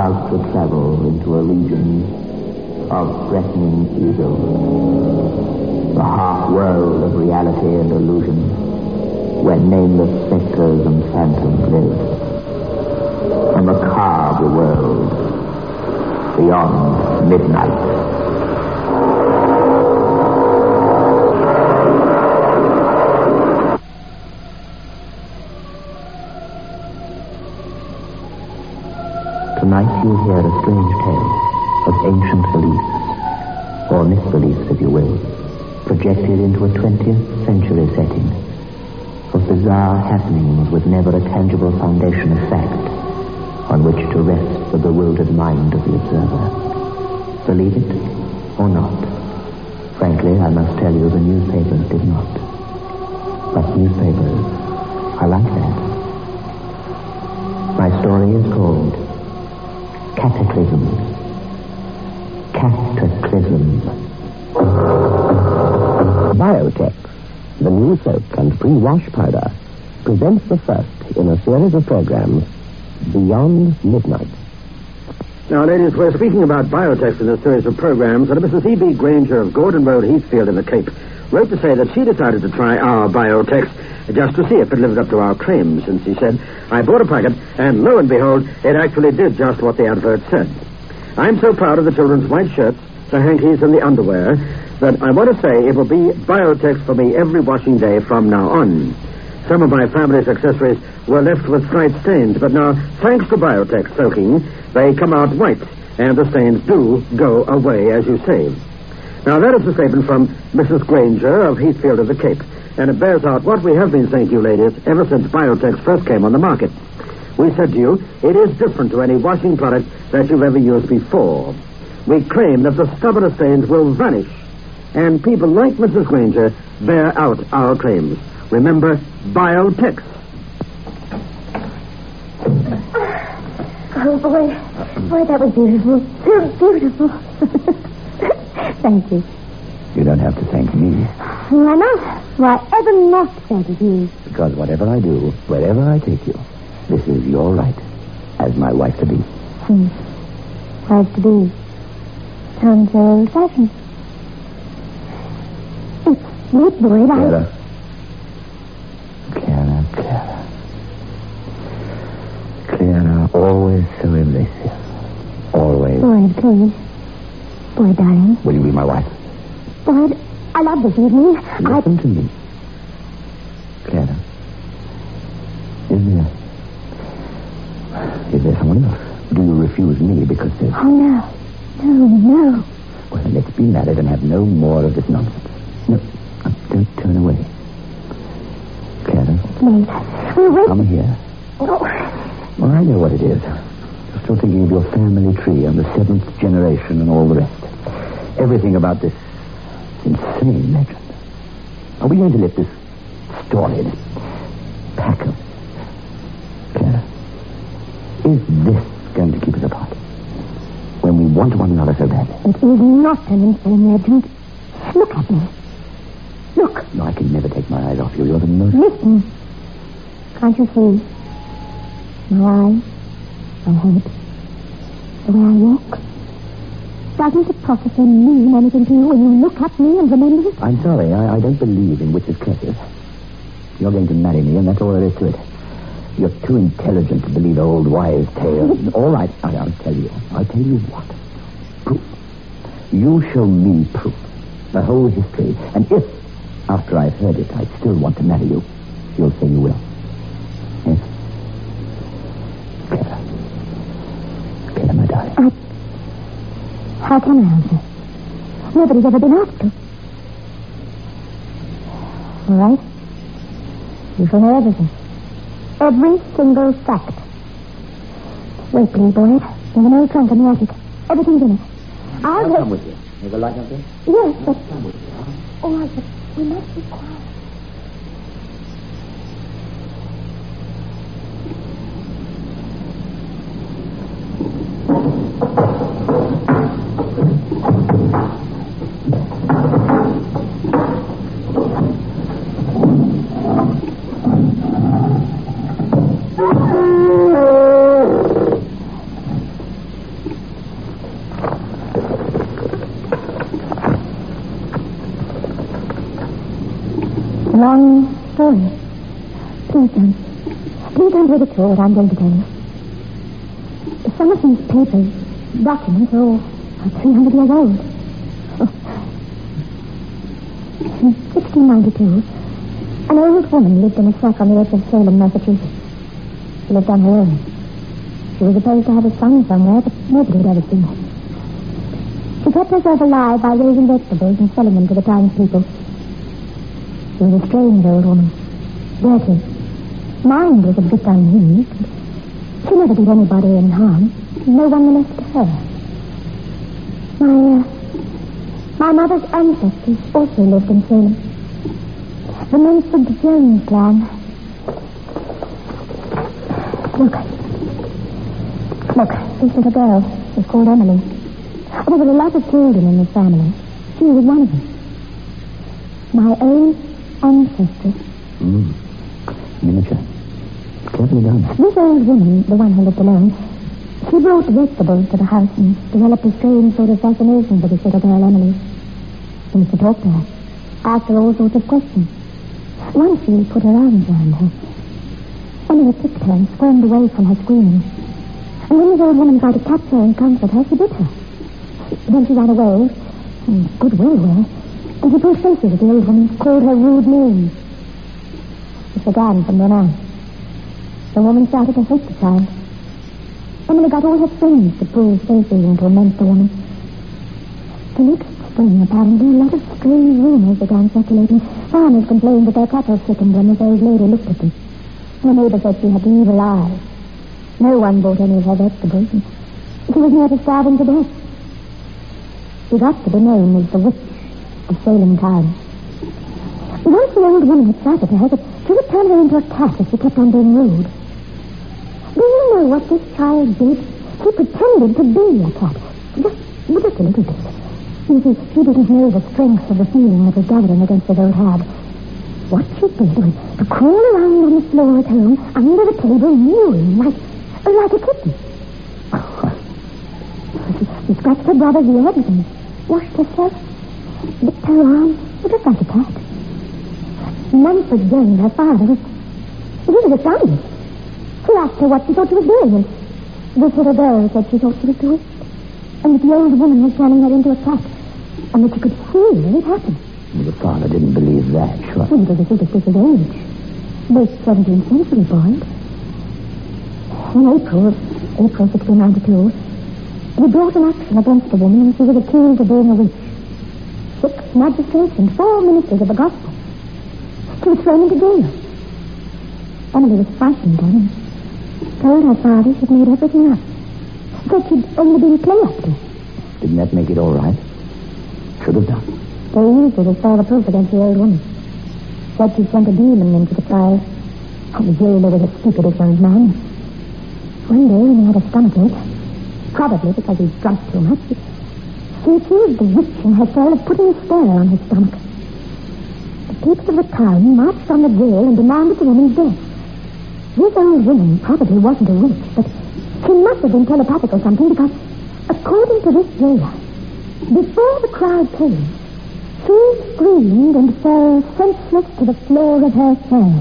about to travel into a region of threatening evil. The half-world of reality and illusion, where nameless specters and phantoms live. A macabre world beyond midnight. Tonight you'll hear a strange tale of ancient beliefs, or misbeliefs if you will, projected into a 20th century setting, of bizarre happenings with never a tangible foundation of fact on which to rest the bewildered mind of the observer. Believe it or not. Frankly, I must tell you the newspapers did not. But newspapers are like that. My story is called Cataclysm. Cataclysm. Biotex, the new soap and pre-wash powder, presents the first in a series of programs, Beyond Midnight. Now, ladies, we're speaking about Biotex in a series of programs, and Mrs. E.B. Granger of Gordon Road, Heathfield in the Cape, wrote to say that she decided to try our Biotex just to see if it lived up to our claims. And she said, I bought a packet, and lo and behold, it actually did just what the advert said. I'm so proud of the children's white shirts, the hankies, and the underwear that I want to say it will be Biotex for me every washing day from now on. Some of my family's accessories were left with slight stains, but now, thanks to Biotex soaking, they come out white, and the stains do go away, as you say. Now, that is a statement from Mrs. Granger of Heathfield of the Cape, and it bears out what we have been saying to you, ladies, ever since Biotex first came on the market. We said to you, it is different to any washing product that you've ever used before. We claim that the stubborn stains will vanish, and people like Mrs. Granger bear out our claims. Remember, Biotex. Oh, boy, that was beautiful. So beautiful. Thank you. You don't have to thank me. Why not? Why ever not thank you? Because whatever I do, wherever I take you, this is your right as my wife-to-be. Wife-to-be. Sounds so old-fashioned. It's sweet, boy. Clara, always so evasive. Always. Boyd, please. Boyd, darling. Will you be my wife? Boyd, I love this evening. Listen to me. Clara. Is there someone else? Do you refuse me because there's... Oh, no. No. Well, then let's be married and have no more of this nonsense. No, don't turn away. Clara. Please. Wait. Come here. Oh. Well, I know what it is. You're still thinking of your family tree and the 7th generation and all the rest. Everything about this insane legend. Are we going to let this story, this pack of... Clara, is this going to keep us apart? When we want one another so badly? It is not an insane legend. Look at me. Look. No, I can never take my eyes off you. You're the most... Listen. Can't you see? My eyes, my head, the way I walk. Doesn't the prophecy mean anything to you when you look at me and remember it? I'm sorry, I don't believe in witches' curses. You're going to marry me, and that's all there is to it. You're too intelligent to believe old wise tales. All right, I'll tell you. I'll tell you what. Proof. You show me proof. The whole history. And if, after I've heard it, I still want to marry you, you'll say you will. Yes? Clara, my darling. How can I answer? Nobody's ever been asked to. All right. You shall know everything. Every single fact. Wait, please, Boyd. In the old trunk in the attic. Everything's in it. I'll come with you. There's a light up there? Yes, but... Come with you, huh? All right, but we must be quiet. story. Please don't. Please don't read it through what I'm going to tell you. Some of these papers, documents, are all 300 years old. In 1692, an old woman lived in a shack on the edge of Salem, Massachusetts. She lived on her own. She was supposed to have a son somewhere, but nobody had ever seen her. She kept herself alive by raising vegetables and selling them to the townspeople. She was a strange old woman. Dirty. Mind was a bit unhinged. She never did anybody any harm. No one molested her. My mother's ancestors also lived in Salem. The Mansfield Jones clan. Look, this little girl is called Emily. There were a lot of children in this family. She was one of them. My own ancestor. Miniature. Cleverly done. This old woman, the one who lived alone, she brought vegetables to the house and developed a strange sort of fascination for this little girl, Emily. She used to talk to her, ask her all sorts of questions. Once she put her arms around her. Emily kicked her and squirmed away from her screaming. And when this old woman tried to catch her and comfort her, she bit her. Then she ran away, in good will, and she pulled faces at the old woman, called her rude names. It began from then on. The woman started to hate the child. Emily got all her friends to pull faces and torment the woman. The next spring, apparently, a lot of strange rumors began circulating. Farmers complained that their cattle sickened when this old lady looked at them. The neighbor said she had evil eyes. No one bought any of her vegetables, and she was near to starving to death. She got to be known as the witch of Salem town. Once the old woman had shouted to her that she would turn her into a cat if she kept on being rude. Do you know what this child did? She pretended to be a cat. Just a little bit. You see, she didn't know the strength of the feeling that was gathering against the old hag. What she did was to crawl around on the floor at home, under the table, mewing like a kitten. She scratched her brother's ears and washed herself, licked her arm, just like a cat. Mumford Jones, her father, was astounded. He asked her what she thought she was doing, and this little girl said she thought she was doing, and that the old woman was turning her into a cat, and that she could see it happen. Well, the father didn't believe that, sure. Well, it was a superstitious age. Late 17th century boy. In April 1692, he brought an action against the woman, and she was accused of being a witch. 6 magistrates and 4 ministers of the gospel. She was thrown into jail. Emily was frightened then and told her father she'd made everything up. Said she'd only been play acting. Didn't that make it all right? Should have done. They used it as further proof against the old woman. Said she'd sent a demon into the trial. And the jailer was a stupid ignorant man. One day when he had a stomachache, probably because he'd drunk too much, she accused the witch in her cell of putting a spell on his stomach. The people of the town marched on the jail and demanded the woman's death. This old woman probably wasn't a witch, but she must have been telepathic or something, because, according to this jailer, before the crowd came, she screamed and fell senseless to the floor of her cell.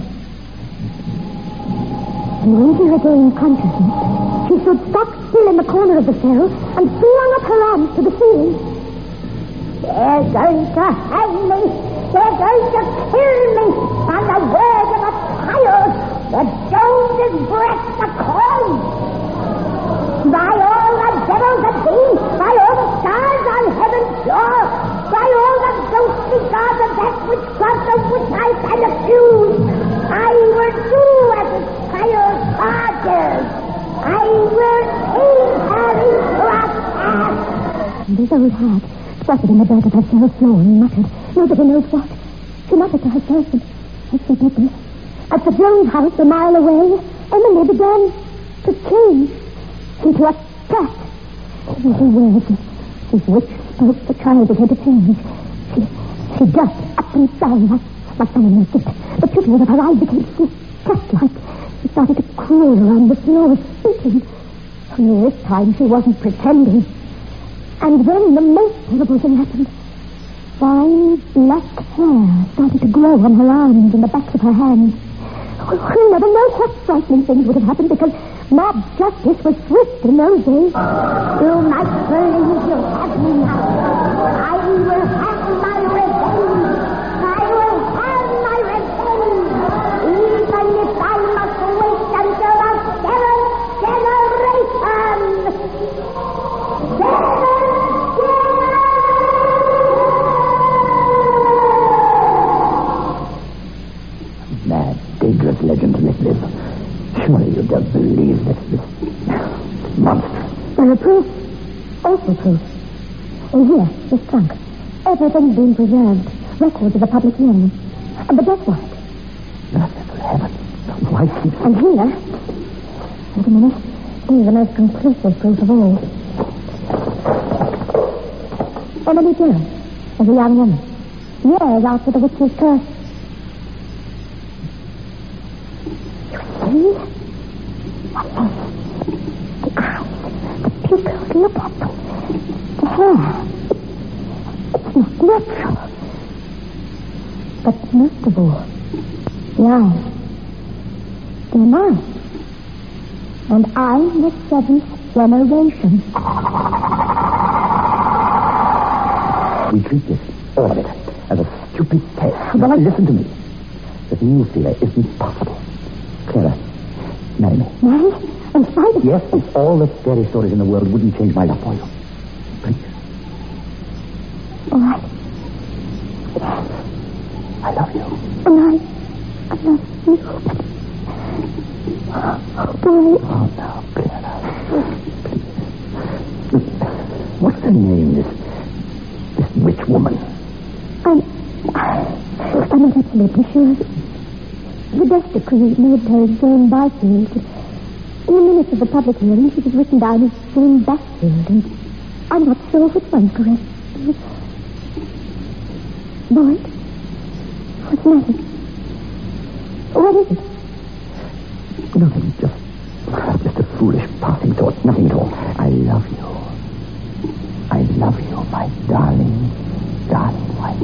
And when she regained consciousness, she stood stock still in the corner of the cell and flung up her arms to the ceiling. They're going to hang me! They're going to kill me! On the word of a child, the Joneses breath the crown! By all the devils that be, by all the stars on heaven's shore, by all the ghostly gods of that witchcraft of which I can accuse, I will do as a child orders. I will take her into a cat. And this old hag squatted in the dirt of her cell floor and muttered, nobody knows what. She muttered to herself, and as she did this, at the Jones house a mile away, Emily began to change into a cat. Every word this witch spoke, the child began to change. She jumped up and down like someone in a fit. The pupils of her eyes became cat-like. She started to crawl around the floor, speaking. Only this time she wasn't pretending. And then the most terrible thing happened. Fine black hair started to grow on her arms and the backs of her hands. We'll never know what frightening things would have happened because mob justice was swift in those days. You might believe you'll have me now. I will have my revenge. I will have my revenge. Even if I must wait until the seventh generation. Mad, dangerous legend to make live. Surely you don't believe this monster. There are proofs. Awful proofs. And here, this trunk. Everything's been preserved. Records of the public hearing. And the death warrant. Merciful heaven. Why keep... And here... Wait a minute. Here's the most conclusive proof of all. Emily Jones, as a young woman. Years after the witch's curse. You see? The face. The eyes. The pupils. Look at them. The hair. It's not natural. But most of all, the eyes. They're mine. And I'm the seventh generation. We treat this, all of it, as a stupid test. Now, listen to me. The thing you fear isn't possible. Clara, marry me. Marry? In spite of... Yes, if all the fairy stories in the world wouldn't change my love for you. Please. All right. I love you. And I love you. Oh, boy. Oh, now, Clara. Please. What's her name, this witch woman? I'm not absolutely sure. The death decree made her Jane Barfield. In the minutes of the public hearing, she was written down as Jane Basfield, and I'm not sure which one's correct. Boyd? What's the matter? What is it? Nothing, just a foolish passing thought. Nothing at all. I love you. I love you, my darling, darling wife.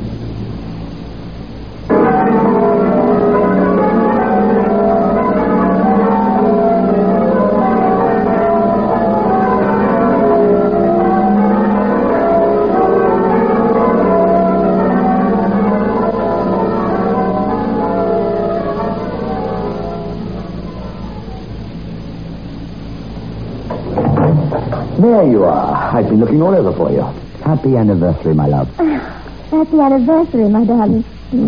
There you are. I've been looking all over for you. Happy anniversary, my love. Happy anniversary, my darling.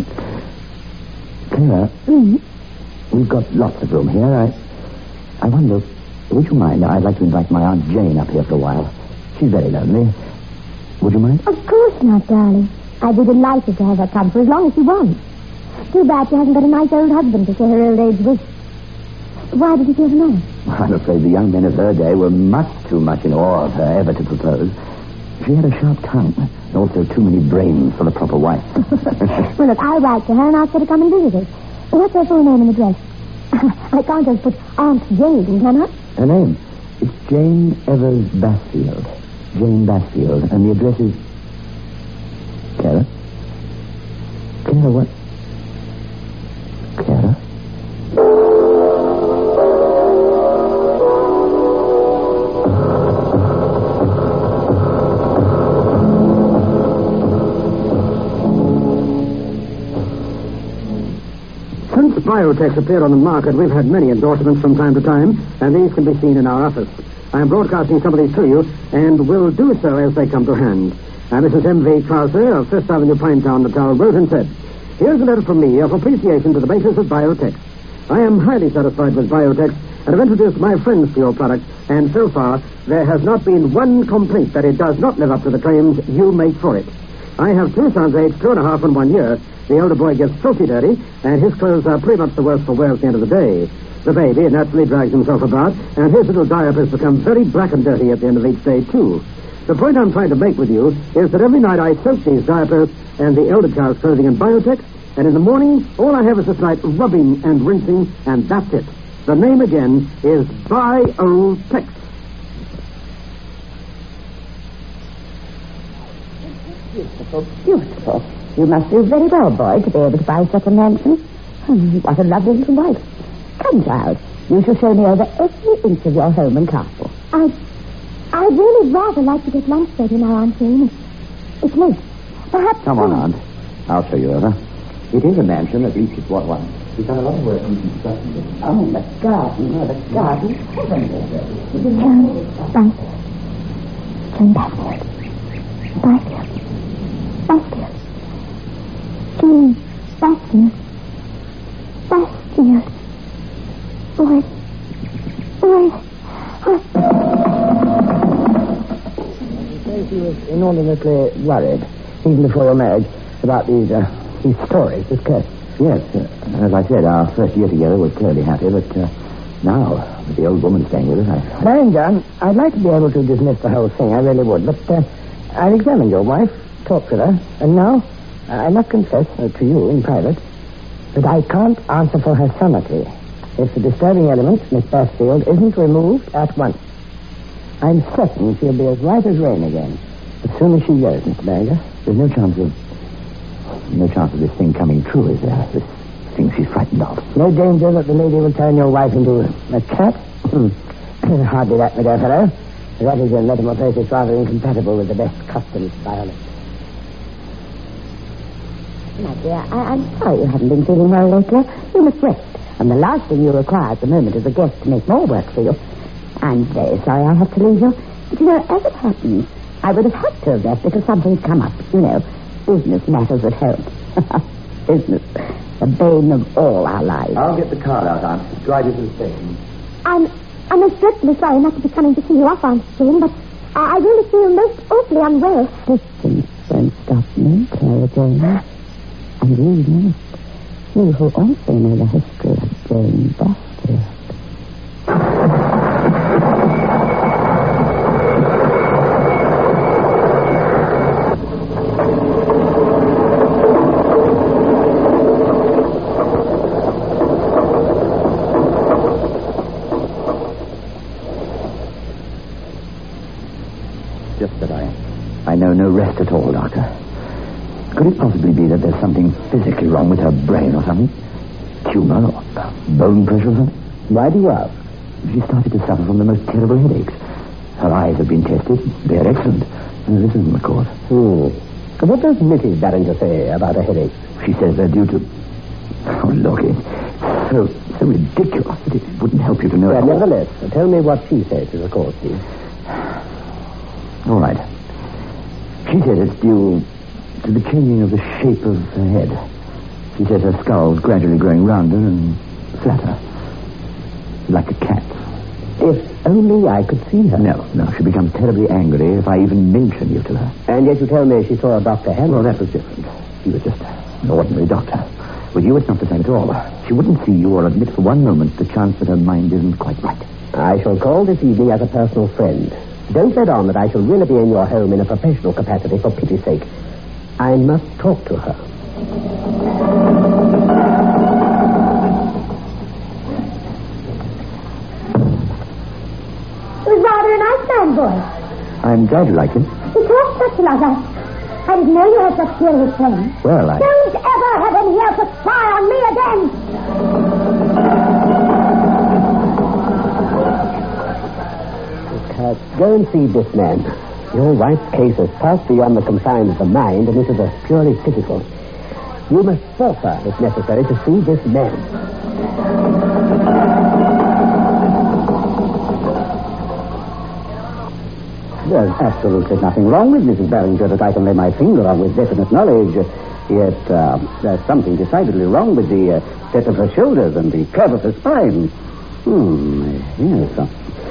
Clara, we've got lots of room here. I wonder, would you mind? I'd like to invite my Aunt Jane up here for a while. She's very lonely. Would you mind? Of course not, darling. I'd be delighted to have her come for as long as she wants. Too bad she hasn't got a nice old husband to share her old age with. Why did you give her name? I'm afraid the young men of her day were much too much in awe of her ever to propose. She had a sharp tongue and also too many brains for the proper wife. Well, look, I'll write to her and ask her to come and visit us. What's her full name and address? I can't just put Aunt Jane, can I? Her name? It's Jane Evers Basfield. Jane Basfield. And the address is... Clara? Clara, what? Clara? Biotex appeared on the market, we've had many endorsements from time to time, and these can be seen in our office. I am broadcasting some of these to you, and will do so as they come to hand. Mrs. M.V. Krause of Fifth Avenue, Pinetown, Natal, wrote and said, "Here's a letter from me of appreciation to the bakers of Biotex. I am highly satisfied with Biotex, and have introduced my friends to your product, and so far, there has not been one complaint that it does not live up to the claims you make for it. I have two sons aged 2.5 and 1 year. The elder boy gets filthy dirty, and his clothes are pretty much the worse for wear at the end of the day. The baby naturally drags himself about, and his little diapers become very black and dirty at the end of each day, too. The point I'm trying to make with you is that every night I soak these diapers and the elder child's clothing in Biotex, and in the morning, all I have is a slight rubbing and rinsing, and that's it. The name again is Biotex. Beautiful, beautiful. You must do very well, boy, to be able to buy such a mansion. What a lovely little wife. Come, child. You shall show me over every inch of your home and castle. I'd really rather like to get lunch ready now, Aunt Jane. It's late. Perhaps... Come on, Aunt. I'll show you over. It is a mansion, at least it's what one. We've done a lot of work in constructing it. Oh, the garden. Oh, the garden. Heaven. John, Bassfield. Jane Bassfield. Boy. She was inordinately worried, even before your marriage, about these stories with Kirsty. Yes, as I said, our first year together was clearly happy, but now, with the old woman staying with us, John, I'd like to be able to dismiss the whole thing, I really would, but I've examined your wife, talked with her, and now I must confess to you in private that I can't answer for her sanity if the disturbing element, Miss Bassfield, isn't removed at once. I'm certain she'll be as right as rain again as soon as she goes, Mr. Barringer. there's no chance of this thing coming true, is there? This thing she's frightened of. No danger that the lady will turn your wife into a cat? Hardly that, my dear fellow. That is a metamorphosis rather incompatible with the best customs of biology. My dear, I'm sorry you haven't been feeling well lately. You must rest. And the last thing you require at the moment is a guest to make more work for you. I'm very sorry I have to leave you. But, as it happens, I would have had to have left because something's come up. Business matters at home. Business. The bane of all our lives. I'll get the car out, Aunt. Drive you to the station. I'm most dreadfully sorry not to be coming to see you off, Aunt Jane, but I really feel most awfully unwell. Distance won't stop me, Clara Jane. And you must. You who also know the history of Jane Bassfield. Just that I know no rest at all, Doctor. Could it possibly be that there's something physically wrong with her brain or something? Tumor or bone pressure or something? Why do you ask? She started to suffer from the most terrible headaches. Her eyes have been tested. They're excellent. This isn't the cause. What does Mrs. Barringer say about a headache? She says they're due to... Oh, look, it's so ridiculous that it wouldn't help you to know... Well, nevertheless, tell me what she says is the cause, please. All right. She says it's due to the changing of the shape of her head. She says her skull's gradually growing rounder and flatter. Like a cat's. If only I could see her. No. She becomes terribly angry if I even mention you to her. And yet you tell me she saw Dr. Henry. Well, that was different. He was just an ordinary doctor. With you, it's not the same at all. She wouldn't see you or admit for one moment the chance that her mind isn't quite right. I shall call this evening as a personal friend. Don't let on that I shall really be in your home in a professional capacity, for pity's sake. I must talk to her. He was rather a nice man, boy. I'm glad you like him. He talked such like that. I didn't know you had such serious friends. Well, Don't ever have him here to spy on me again. Go and see this man. Your wife's case has passed beyond the confines of the mind, and this is a purely physical. You must force her, if necessary, to see this man. There's absolutely nothing wrong with Mrs. Barringer that I can lay my finger on with definite knowledge. Yet there's something decidedly wrong with the set of her shoulders and the curve of her spine. Yes.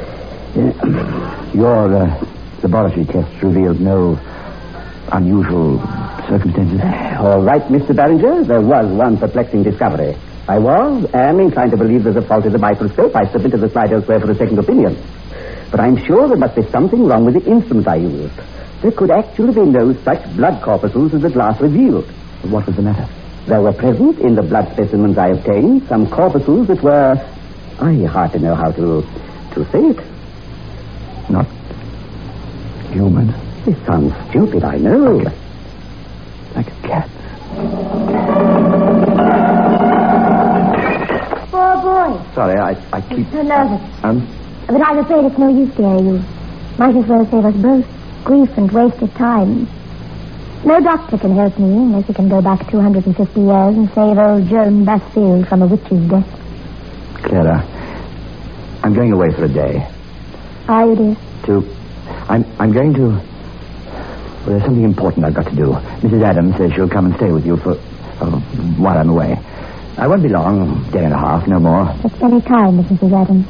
Your laboratory tests revealed no unusual circumstances. All right, Mr. Barringer, there was one perplexing discovery. I am inclined to believe there's a fault in the microscope. I submitted the slide elsewhere for a second opinion. But I'm sure there must be something wrong with the instrument I used. There could actually be no such blood corpuscles as the glass revealed. What was the matter? There were present in the blood specimens I obtained some corpuscles that were... I hardly know how to say it. Not human. It sounds stupid, I know. cats. Poor boy. Sorry, I keep... I'm so nervous. But I'm afraid it's no use scaring you. Might as well save us both grief and wasted time. No doctor can help me unless he can go back 250 years and save old Joan Basfield from a witch's death. Clara, I'm going away for a day. Are you, dear? I'm going to... Well, there's something important I've got to do. Mrs. Adams says she'll come and stay with you while I'm away. I won't be long, day and a half, no more. It's any time, Mrs. Adams.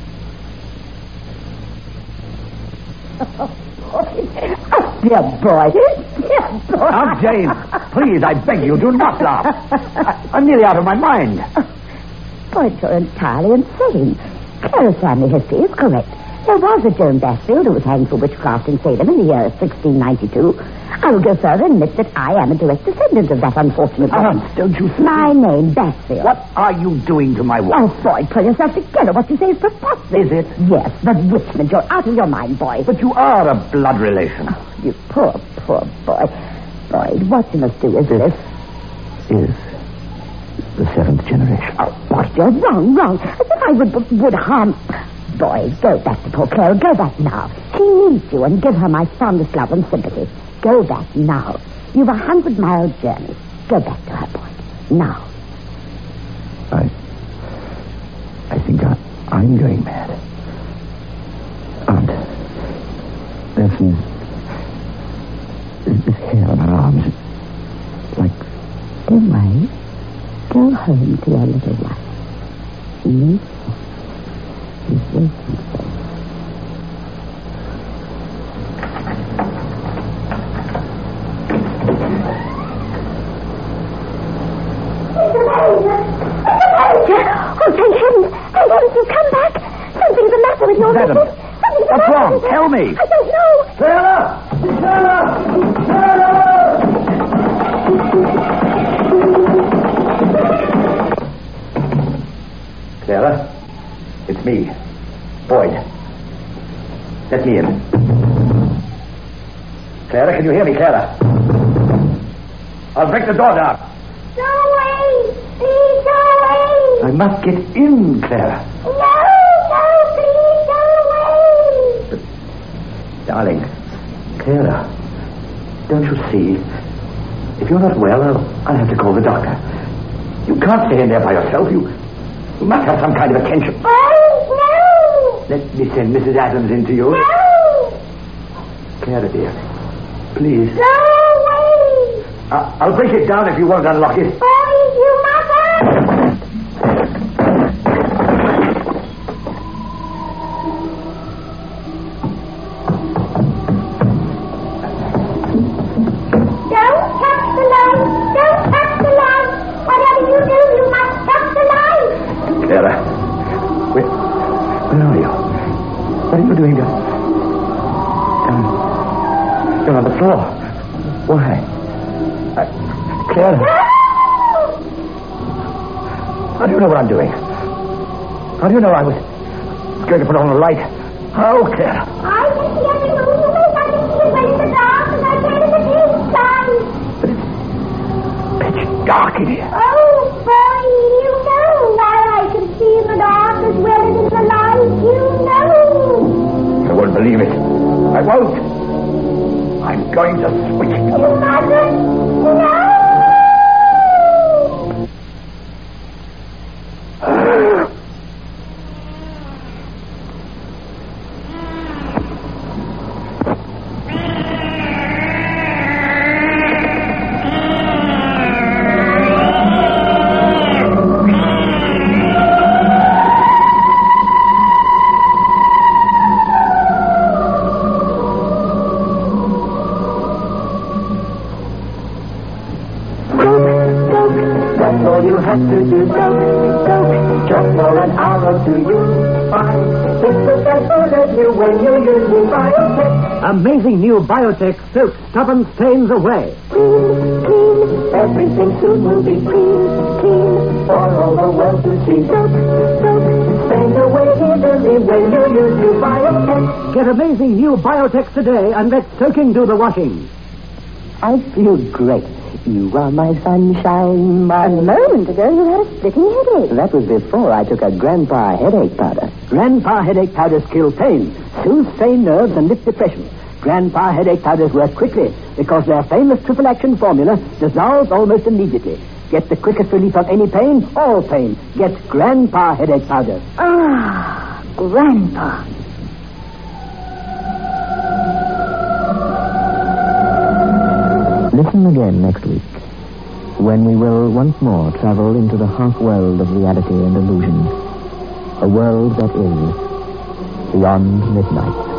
Dear boy. Dear boy. Aunt Jane, please, I beg you, do not laugh. I'm nearly out of my mind. Boy, you're entirely insane. Clara's family history is correct. There was a Joan Basfield who was hanged for witchcraft in Salem in the year 1692. I will go further and admit that I am a direct descendant of that unfortunate woman. Don't you see? My name, Basfield. What are you doing to my wife? Oh, Boyd, pull yourself together. What you say is preposterous. Is it? Yes, bewitchment. You're out of your mind, boy. But you are a blood relation. Oh, you poor boy. Boyd, what you must do is this. Is the seventh generation. Oh, Boyd, you're wrong. As if I would harm... Boyd, go back to poor Clara. Go back now. She needs you, and give her my fondest love and sympathy. Go back now. You've 100-mile journey. Go back to her, Boyd. Now. I think I'm going mad. Aunt, there's this hair on her arms. Like... Don't worry. Go home to your little wife. She needs you. She's waiting for you. Oh, thank heavens. Thank heavens you've come back. Something's the matter with your Madam, missus. Something's the what's matter wrong? with her. Tell me. I don't know. Clara! Clara, it's me, Boyd. Let me in. Clara, can you hear me, Clara? I'll break the door down. Go away. Please go away. I must get in, Clara. No, please go away. Darling, Clara, don't you see? If you're not well, I'll have to call the doctor. You can't stay in there by yourself. You must have some kind of attention. Oh, no. Let me send Mrs. Adams in to you. No. Clara, dear, please. Go away. I'll break it down if you won't unlock it. Boys, you mustn't. Don't touch the light. Don't touch the light. Whatever you do, you must touch the light. Clara, where are you? What are you doing down on the floor? Why? Clara. No! How do you know what I'm doing? How do you know I was going to put on the light? How, Clara? I can see every move you make. I can see it when in the dark, and I can in the daytime. But it's pitch dark in here. Oh, boy, you know why I can see in the dark as well as in the light. You know. I won't believe it. I won't. I'm going to switch it. You mustn't. No! all you have to do. Don't just for an hour to you. Find it's as good as you when you use the Biotech. Amazing new Biotech soap stubborn stains away. Clean, clean, everything soon will be clean for all the world to see. Soap, stains away easily when you use the Biotech. Get amazing new Biotech today and let soaking do the washing. I feel great. You are my sunshine, my... A moment ago, you had a splitting headache. That was before I took a Grandpa headache powder. Grandpa headache powders kill pain, soothe strained nerves, and lift depression. Grandpa headache powders work quickly because their famous triple action formula dissolves almost immediately. Get the quickest relief of any pain, all pain. Get Grandpa headache powder. Ah, Grandpa. Listen again next week, when we will once more travel into the half-world of reality and illusion, a world that is beyond midnight.